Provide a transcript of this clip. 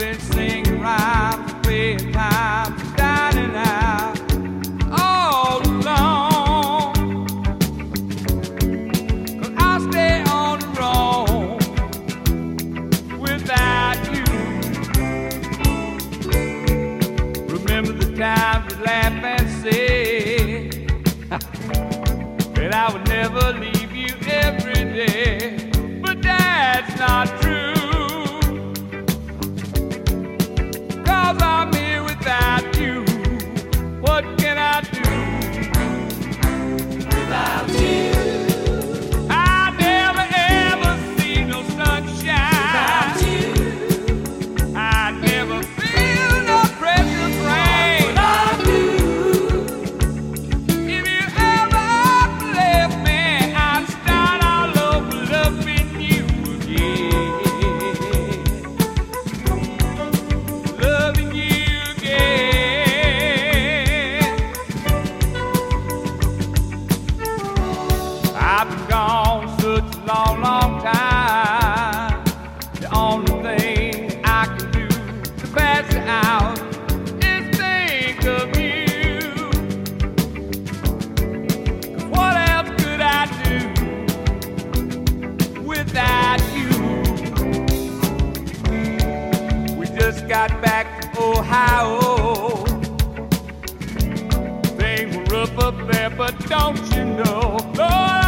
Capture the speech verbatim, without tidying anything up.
been singing rhymes, playing time, dining out all alone. 'Cause I stay on the road without you. Remember the times we laugh and say that I would never leave you every day, but that's not true. I'm here without you. What can I do without you? I never ever see no sunshine without you. I never feel no precious rain without you. If you ever left me, I'd start all over loving you again. I've been gone such a long, long time. The only thing I can do to pass it out is think of you. 'Cause what else could I do without you? We just got back from Ohio. Things were rough up there, but don't you know, Lord,